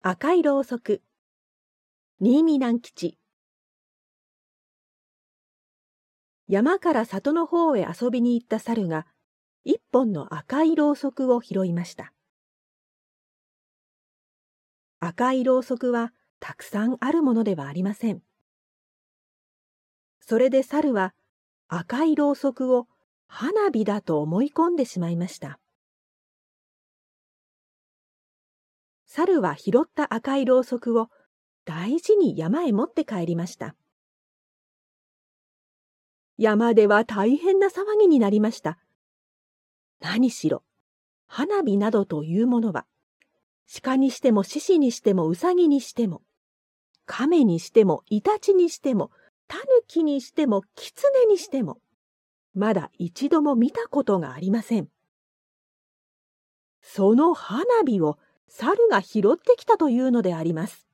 赤いろうそく。新見南吉。山から里の方へ遊びに行った猿が、一本の赤いろうそくを拾いました。赤いろうそくはたくさんあるものではありません。それで猿は赤いろうそくを花火だと思い込んでしまいました。猿は拾った赤いろうそくを大事に山へ持って帰りました。山では大変な騒ぎになりました。何しろ、花火などというものは、鹿にしても獅子にしてもうさぎにしても、亀にしてもイタチにしても、タヌキにしてもキツネにしても、まだ一度も見たことがありません。その花火を猿が拾ってきたというのであります。